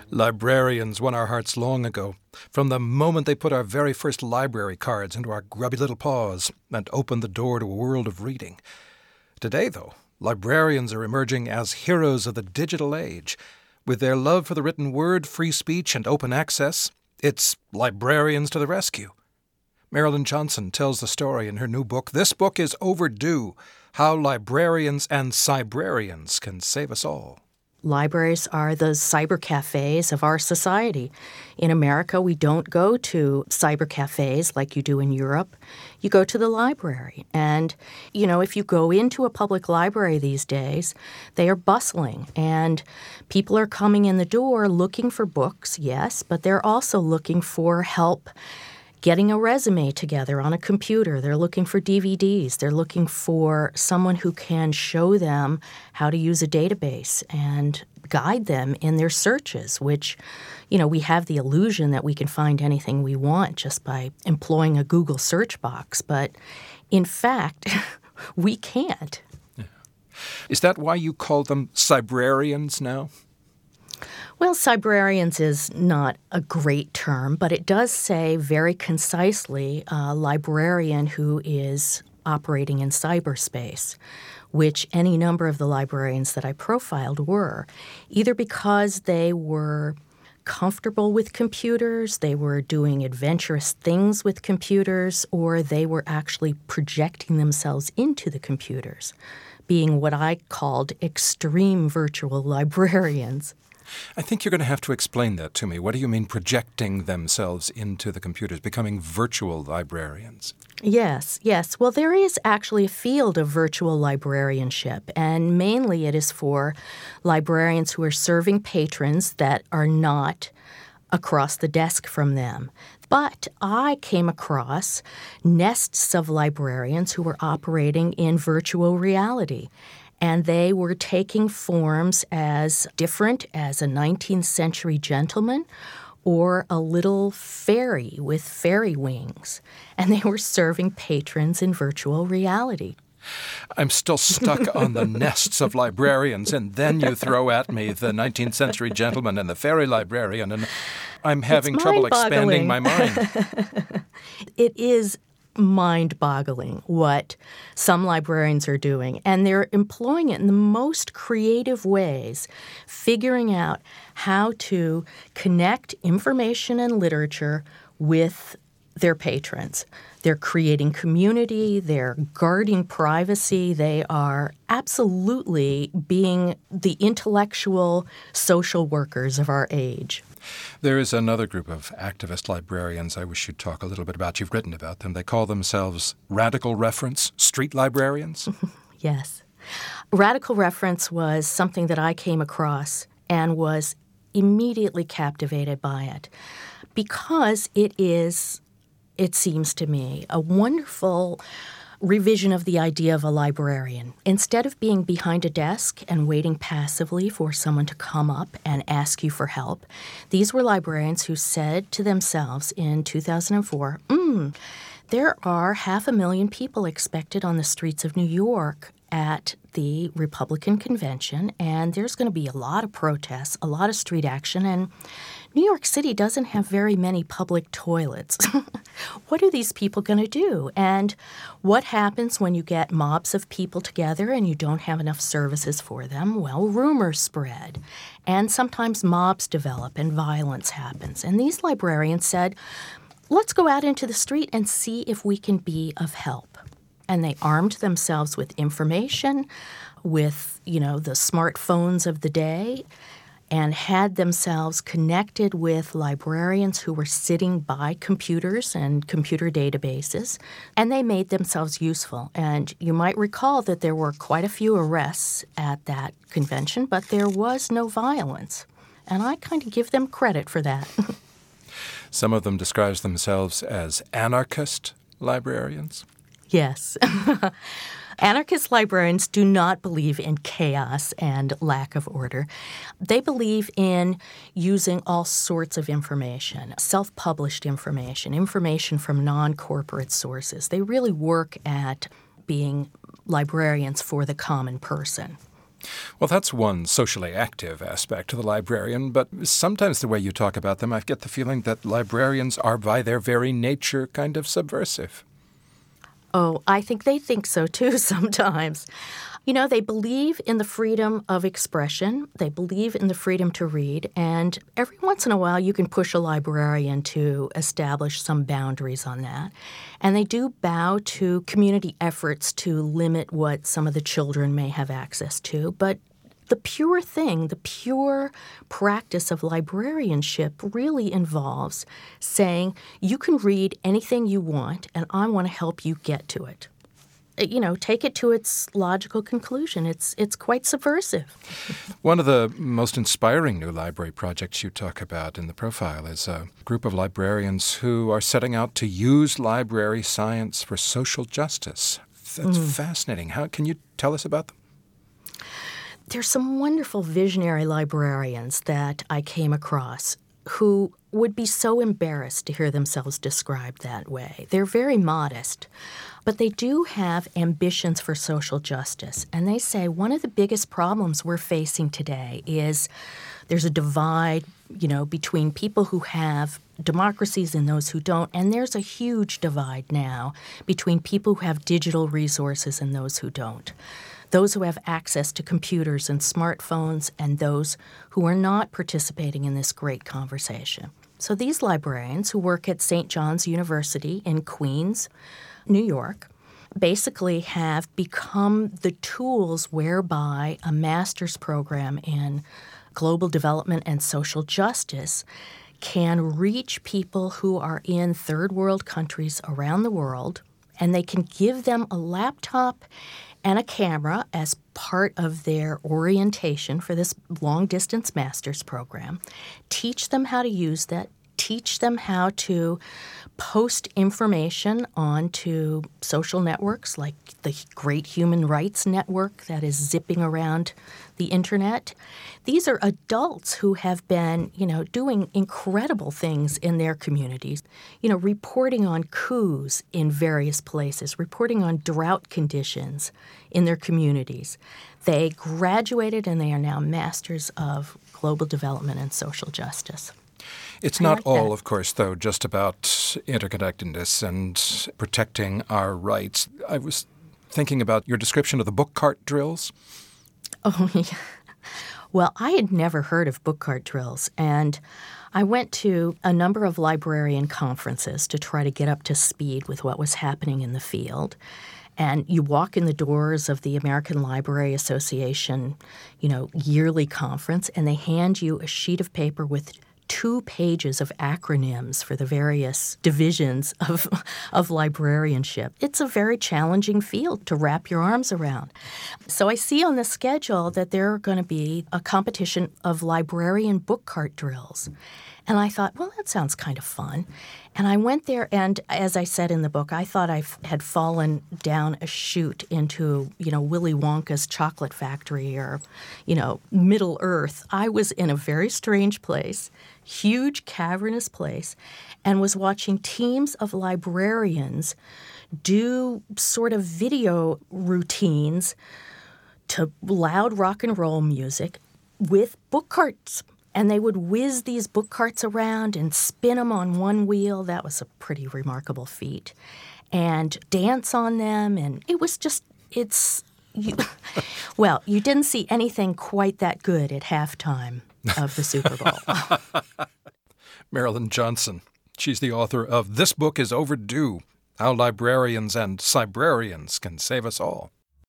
Librarians won our hearts long ago, from the moment they put our very first library cards into our grubby little paws and opened the door to a world of reading. Today, though, librarians are emerging as heroes of the digital age. With their love for the written word, free speech, and open access, it's librarians to the rescue. Marilyn Johnson tells the story in her new book, This Book is Overdue: How Librarians and Cybrarians Can Save Us All. Libraries are the cyber cafes of our society. In America, we don't go to cyber cafes like you do in Europe. You go to the library. And, if you go into a public library these days, they are bustling. And people are coming in the door looking for books, yes, but they're also looking for help getting a resume together on a computer. They're looking for DVDs. They're looking for someone who can show them how to use a database and guide them in their searches, which, we have the illusion that we can find anything we want just by employing a Google search box. But in fact, we can't. Yeah. Is that why you call them cybrarians now? Well, cybrarians is not a great term, but it does say very concisely a librarian who is operating in cyberspace, which any number of the librarians that I profiled were, either because they were comfortable with computers, they were doing adventurous things with computers, or they were actually projecting themselves into the computers, being what I called extreme virtual librarians. I think you're going to have to explain that to me. What do you mean projecting themselves into the computers, becoming virtual librarians? Yes. Well, there is actually a field of virtual librarianship, and mainly it is for librarians who are serving patrons that are not across the desk from them. But I came across nests of librarians who were operating in virtual reality. And they were taking forms as different as a 19th century gentleman or a little fairy with fairy wings. And they were serving patrons in virtual reality. I'm still stuck on the nests of librarians, and then you throw at me the 19th century gentleman and the fairy librarian, and I'm having trouble expanding my mind. It is mind-boggling what some librarians are doing, and they're employing it in the most creative ways, figuring out how to connect information and literature with their patrons. They're creating community, they're guarding privacy, they are absolutely being the intellectual social workers of our age. There is another group of activist librarians I wish you'd talk a little bit about. You've written about them. They call themselves radical reference street librarians. Yes. Radical reference was something that I came across and was immediately captivated by it because it is, it seems to me, a wonderful revision of the idea of a librarian. Instead of being behind a desk and waiting passively for someone to come up and ask you for help, these were librarians who said to themselves in 2004, there are 500,000 people expected on the streets of New York at the Republican convention, and there's going to be a lot of protests, a lot of street action, and New York City doesn't have very many public toilets. What are these people going to do? And what happens when you get mobs of people together and you don't have enough services for them? Well, rumors spread, and sometimes mobs develop and violence happens. And these librarians said, let's go out into the street and see if we can be of help. And they armed themselves with information, with, the smartphones of the day, and had themselves connected with librarians who were sitting by computers and computer databases, and they made themselves useful. And you might recall that there were quite a few arrests at that convention, but there was no violence. And I kind of give them credit for that. Some of them describe themselves as anarchist librarians. Yes. Anarchist librarians do not believe in chaos and lack of order. They believe in using all sorts of information, self-published information, information from non-corporate sources. They really work at being librarians for the common person. Well, that's one socially active aspect to the librarian, but sometimes the way you talk about them, I get the feeling that librarians are by their very nature kind of subversive. Oh, I think they think so too sometimes. You know, they believe in the freedom of expression. They believe in the freedom to read. And every once in a while, you can push a librarian to establish some boundaries on that. And they do bow to community efforts to limit what some of the children may have access to. But the pure thing, the pure practice of librarianship really involves saying, you can read anything you want, and I want to help you get to it. You know, take it to its logical conclusion. It's quite subversive. One of the most inspiring new library projects you talk about in the profile is a group of librarians who are setting out to use library science for social justice. That's fascinating. How can you tell us about them? There's some wonderful visionary librarians that I came across who would be so embarrassed to hear themselves described that way. They're very modest, but they do have ambitions for social justice. And they say one of the biggest problems we're facing today is there's a divide, you know, between people who have democracies and those who don't. And there's a huge divide now between people who have digital resources and those who don't. Those who have access to computers and smartphones and those who are not participating in this great conversation. So these librarians who work at St. John's University in Queens, New York, basically have become the tools whereby a master's program in global development and social justice can reach people who are in third world countries around the world, and they can give them a laptop and a camera as part of their orientation for this long-distance master's program, teach them how to use that, teach them how to post information onto social networks like the Great Human Rights Network that is zipping around the internet. These are adults who have been, you know, doing incredible things in their communities, you know, reporting on coups in various places, reporting on drought conditions in their communities. They graduated and they are now masters of global development and social justice. It's not all, of course, though, just about interconnectedness and protecting our rights. I was thinking about your description of the book cart drills. Oh, yeah. Well, I had never heard of book cart drills, and I went to a number of librarian conferences to try to get up to speed with what was happening in the field. And you walk in the doors of the American Library Association, you know, yearly conference, and they hand you a sheet of paper with 2 pages of acronyms for the various divisions of librarianship. It's a very challenging field to wrap your arms around. So I see on the schedule that there are going to be a competition of librarian book cart drills. And I thought, well, that sounds kind of fun. And I went there, and as I said in the book, I thought I had fallen down a chute into, you know, Willy Wonka's chocolate factory or, you know, Middle Earth. I was in a very strange place, huge cavernous place, and was watching teams of librarians do sort of video routines to loud rock and roll music with book carts. And they would whiz these book carts around and spin them on one wheel. That was a pretty remarkable feat. And dance on them. And it was just, well, you didn't see anything quite that good at halftime of the Super Bowl. Marilyn Johnson. She's the author of This Book is Overdue, How Librarians and Cybrarians Can Save Us All.